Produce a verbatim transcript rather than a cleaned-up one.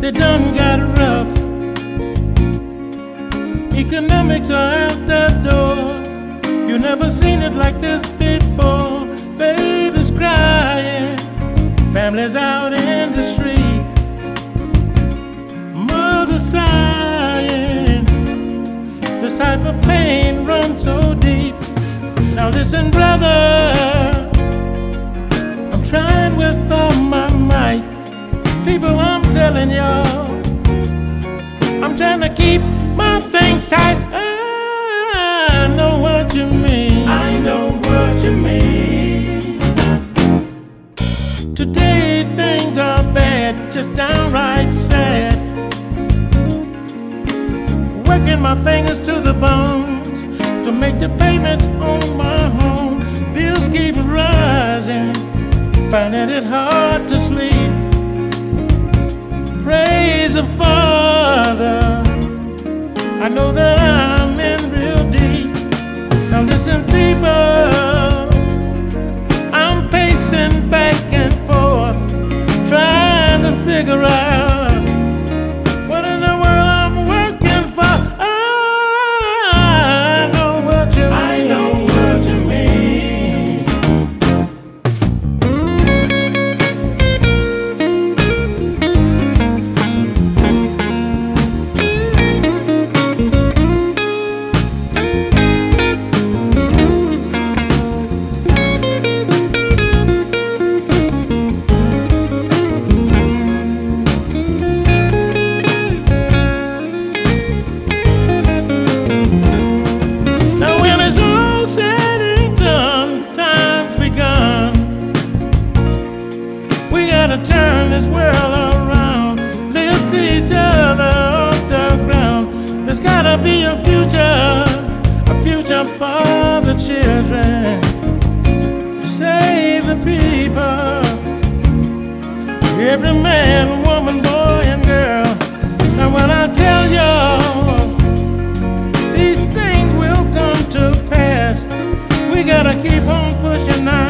they done got rough. Economics are out the door. You never seen it like this before. Babies crying, families out in the street, mothers sighing. This type of pain runs so deep. Now listen, brother, I'm trying with all my might. People, I'm telling y'all, I'm trying to keep my things tight. I know what you mean. I know what you mean. Today things are bad, just downright sad. Working my fingers to the bones to make the payments on my home. Bills keep rising, finding it hard to sleep. Praise the Father, I know that I'm in real deep. Now listen, people, I'm pacing back and forth, trying to figure out what in the world I'm working for. I know what you mean. I know what you mean. Now when it's all said and done, time's begun. We gotta turn this world around, lift each other off the ground. There's gotta be a future, a future for the children. Save the people, every man, woman, boy, and girl. Now when I tell y'all these things will come to pass, we gotta keep on pushing now.